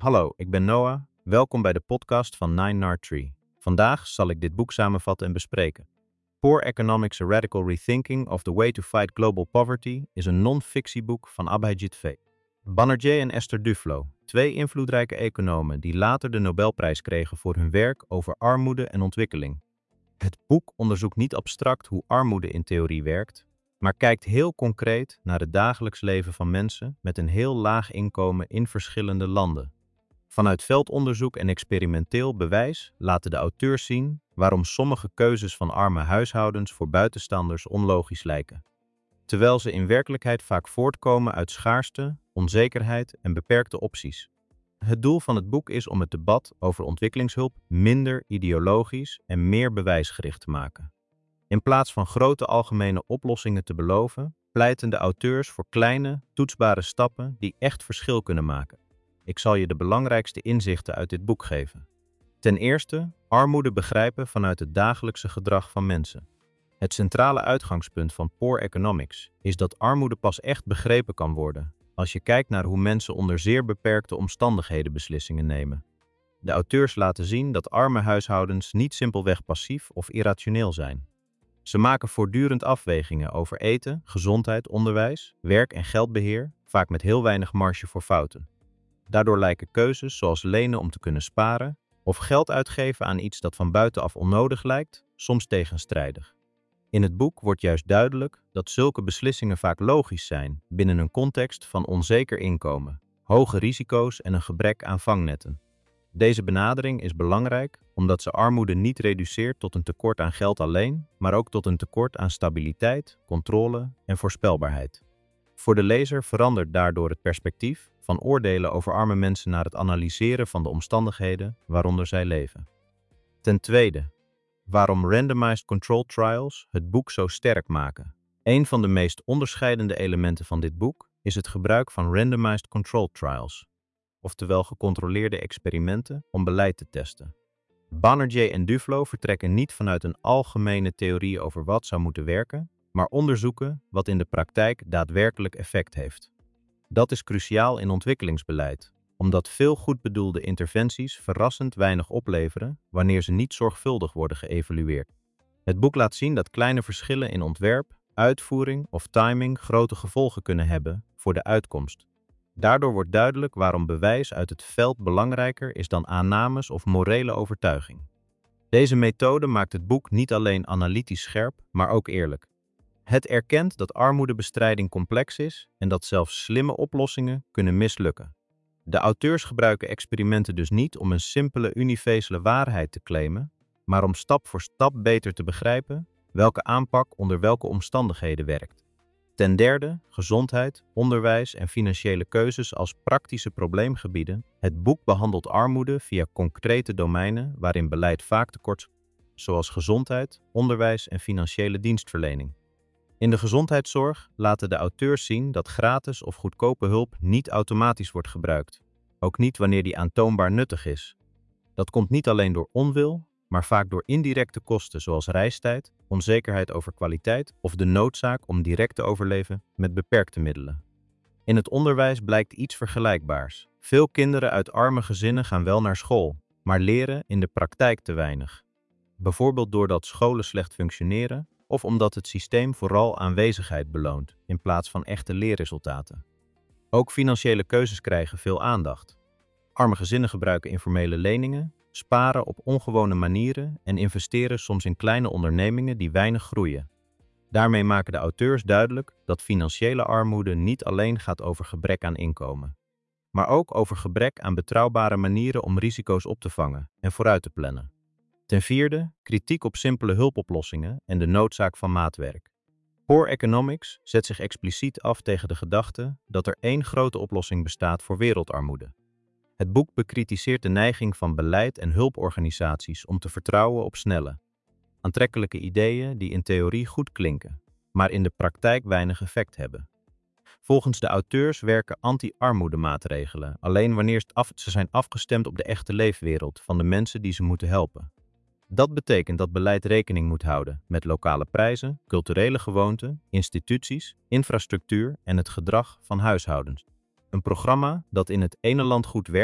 Hallo, ik ben Noah. Welkom bij de podcast van Nine Nard Tree. Vandaag zal ik dit boek samenvatten en bespreken. Poor Economics: A Radical Rethinking of the Way to Fight Global Poverty is een non-fictieboek van Abhijit V. Banerjee en Esther Duflo, twee invloedrijke economen die later de Nobelprijs kregen voor hun werk over armoede en ontwikkeling. Het boek onderzoekt niet abstract hoe armoede in theorie werkt, maar kijkt heel concreet naar het dagelijks leven van mensen met een heel laag inkomen in verschillende landen. Vanuit veldonderzoek en experimenteel bewijs laten de auteurs zien waarom sommige keuzes van arme huishoudens voor buitenstaanders onlogisch lijken, terwijl ze in werkelijkheid vaak voortkomen uit schaarste, onzekerheid en beperkte opties. Het doel van het boek is om het debat over ontwikkelingshulp minder ideologisch en meer bewijsgericht te maken. In plaats van grote algemene oplossingen te beloven, pleiten de auteurs voor kleine, toetsbare stappen die echt verschil kunnen maken. Ik zal je de belangrijkste inzichten uit dit boek geven. Ten eerste, armoede begrijpen vanuit het dagelijkse gedrag van mensen. Het centrale uitgangspunt van Poor Economics is dat armoede pas echt begrepen kan worden als je kijkt naar hoe mensen onder zeer beperkte omstandigheden beslissingen nemen. De auteurs laten zien dat arme huishoudens niet simpelweg passief of irrationeel zijn. Ze maken voortdurend afwegingen over eten, gezondheid, onderwijs, werk en geldbeheer, vaak met heel weinig marge voor fouten. Daardoor lijken keuzes zoals lenen om te kunnen sparen of geld uitgeven aan iets dat van buitenaf onnodig lijkt, soms tegenstrijdig. In het boek wordt juist duidelijk dat zulke beslissingen vaak logisch zijn binnen een context van onzeker inkomen, hoge risico's en een gebrek aan vangnetten. Deze benadering is belangrijk omdat ze armoede niet reduceert tot een tekort aan geld alleen, maar ook tot een tekort aan stabiliteit, controle en voorspelbaarheid. Voor de lezer verandert daardoor het perspectief van oordelen over arme mensen naar het analyseren van de omstandigheden waaronder zij leven. Ten tweede, waarom randomized control trials het boek zo sterk maken. Een van de meest onderscheidende elementen van dit boek is het gebruik van randomized control trials, oftewel gecontroleerde experimenten om beleid te testen. Banerjee en Duflo vertrekken niet vanuit een algemene theorie over wat zou moeten werken, maar onderzoeken wat in de praktijk daadwerkelijk effect heeft. Dat is cruciaal in ontwikkelingsbeleid, omdat veel goed bedoelde interventies verrassend weinig opleveren wanneer ze niet zorgvuldig worden geëvalueerd. Het boek laat zien dat kleine verschillen in ontwerp, uitvoering of timing grote gevolgen kunnen hebben voor de uitkomst. Daardoor wordt duidelijk waarom bewijs uit het veld belangrijker is dan aannames of morele overtuiging. Deze methode maakt het boek niet alleen analytisch scherp, maar ook eerlijk. Het erkent dat armoedebestrijding complex is en dat zelfs slimme oplossingen kunnen mislukken. De auteurs gebruiken experimenten dus niet om een simpele universele waarheid te claimen, maar om stap voor stap beter te begrijpen welke aanpak onder welke omstandigheden werkt. Ten derde, gezondheid, onderwijs en financiële keuzes als praktische probleemgebieden. Het boek behandelt armoede via concrete domeinen waarin beleid vaak tekort, zoals gezondheid, onderwijs en financiële dienstverlening. In de gezondheidszorg laten de auteurs zien dat gratis of goedkope hulp niet automatisch wordt gebruikt, ook niet wanneer die aantoonbaar nuttig is. Dat komt niet alleen door onwil, maar vaak door indirecte kosten zoals reistijd, onzekerheid over kwaliteit of de noodzaak om direct te overleven met beperkte middelen. In het onderwijs blijkt iets vergelijkbaars. Veel kinderen uit arme gezinnen gaan wel naar school, maar leren in de praktijk te weinig. Bijvoorbeeld doordat scholen slecht functioneren of omdat het systeem vooral aanwezigheid beloont in plaats van echte leerresultaten. Ook financiële keuzes krijgen veel aandacht. Arme gezinnen gebruiken informele leningen, sparen op ongewone manieren en investeren soms in kleine ondernemingen die weinig groeien. Daarmee maken de auteurs duidelijk dat financiële armoede niet alleen gaat over gebrek aan inkomen, maar ook over gebrek aan betrouwbare manieren om risico's op te vangen en vooruit te plannen. Ten vierde, kritiek op simpele hulpoplossingen en de noodzaak van maatwerk. Poor Economics zet zich expliciet af tegen de gedachte dat er één grote oplossing bestaat voor wereldarmoede. Het boek bekritiseert de neiging van beleid en hulporganisaties om te vertrouwen op snelle, aantrekkelijke ideeën die in theorie goed klinken, maar in de praktijk weinig effect hebben. Volgens de auteurs werken anti-armoedemaatregelen alleen wanneer ze zijn afgestemd op de echte leefwereld van de mensen die ze moeten helpen. Dat betekent dat beleid rekening moet houden met lokale prijzen, culturele gewoonten, instituties, infrastructuur en het gedrag van huishoudens. Een programma dat in het ene land goed werkt,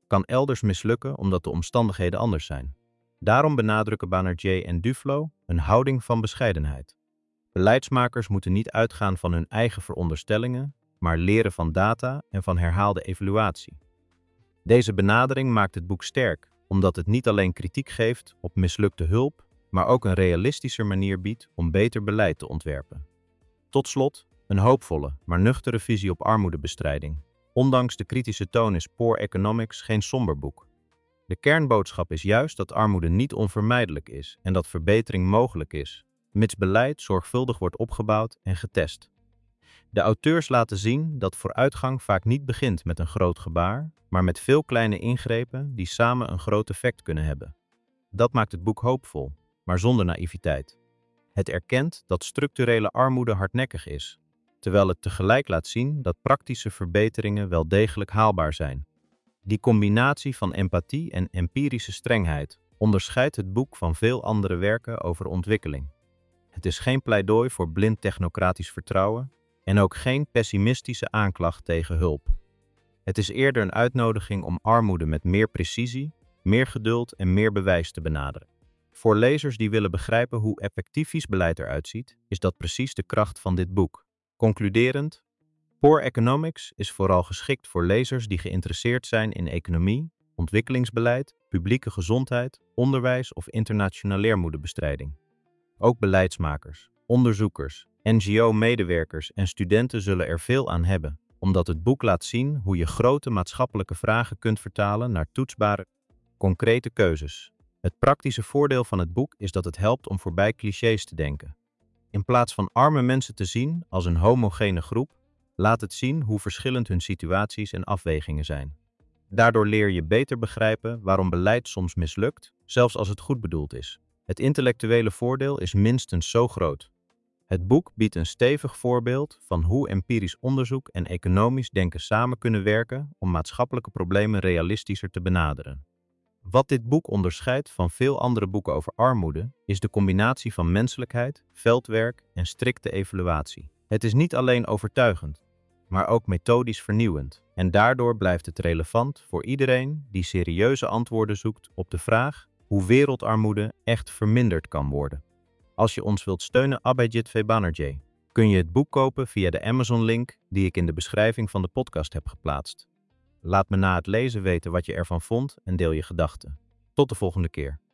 kan elders mislukken omdat de omstandigheden anders zijn. Daarom benadrukken Banerjee en Duflo een houding van bescheidenheid. Beleidsmakers moeten niet uitgaan van hun eigen veronderstellingen, maar leren van data en van herhaalde evaluatie. Deze benadering maakt het boek sterk, omdat het niet alleen kritiek geeft op mislukte hulp, maar ook een realistischer manier biedt om beter beleid te ontwerpen. Tot slot, een hoopvolle, maar nuchtere visie op armoedebestrijding. Ondanks de kritische toon is Poor Economics geen somber boek. De kernboodschap is juist dat armoede niet onvermijdelijk is en dat verbetering mogelijk is, mits beleid zorgvuldig wordt opgebouwd en getest. De auteurs laten zien dat vooruitgang vaak niet begint met een groot gebaar, maar met veel kleine ingrepen die samen een groot effect kunnen hebben. Dat maakt het boek hoopvol, maar zonder naïviteit. Het erkent dat structurele armoede hardnekkig is, terwijl het tegelijk laat zien dat praktische verbeteringen wel degelijk haalbaar zijn. Die combinatie van empathie en empirische strengheid onderscheidt het boek van veel andere werken over ontwikkeling. Het is geen pleidooi voor blind technocratisch vertrouwen en ook geen pessimistische aanklacht tegen hulp. Het is eerder een uitnodiging om armoede met meer precisie, meer geduld en meer bewijs te benaderen. Voor lezers die willen begrijpen hoe effectief vies beleid eruit ziet, is dat precies de kracht van dit boek. Concluderend, Poor Economics is vooral geschikt voor lezers die geïnteresseerd zijn in economie, ontwikkelingsbeleid, publieke gezondheid, onderwijs of internationale armoedebestrijding. Ook beleidsmakers, onderzoekers, NGO-medewerkers en studenten zullen er veel aan hebben, omdat het boek laat zien hoe je grote maatschappelijke vragen kunt vertalen naar toetsbare, concrete keuzes. Het praktische voordeel van het boek is dat het helpt om voorbij clichés te denken. In plaats van arme mensen te zien als een homogene groep, laat het zien hoe verschillend hun situaties en afwegingen zijn. Daardoor leer je beter begrijpen waarom beleid soms mislukt, zelfs als het goed bedoeld is. Het intellectuele voordeel is minstens zo groot. Het boek biedt een stevig voorbeeld van hoe empirisch onderzoek en economisch denken samen kunnen werken om maatschappelijke problemen realistischer te benaderen. Wat dit boek onderscheidt van veel andere boeken over armoede, is de combinatie van menselijkheid, veldwerk en strikte evaluatie. Het is niet alleen overtuigend, maar ook methodisch vernieuwend. En daardoor blijft het relevant voor iedereen die serieuze antwoorden zoekt op de vraag hoe wereldarmoede echt verminderd kan worden. Als je ons wilt steunen, Abhijit V. Banerjee, kun je het boek kopen via de Amazon-link die ik in de beschrijving van de podcast heb geplaatst. Laat me na het lezen weten wat je ervan vond en deel je gedachten. Tot de volgende keer.